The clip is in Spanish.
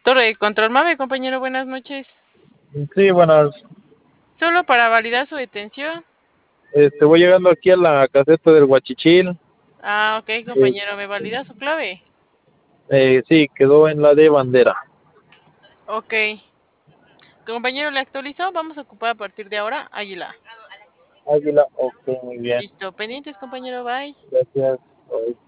Torre de control MAVE, compañero, buenas noches. Sí, buenas. Solo para validar su detención. Voy llegando aquí a la caseta del Huachichil. Ah, ok, Eh, compañero, ¿me valida su clave? sí, quedó en la de bandera. Ok. Compañero, ¿le actualizó? Vamos a ocupar a partir de ahora Águila. Águila, ok, muy bien. Listo, pendientes, compañero, bye. Gracias. Bye.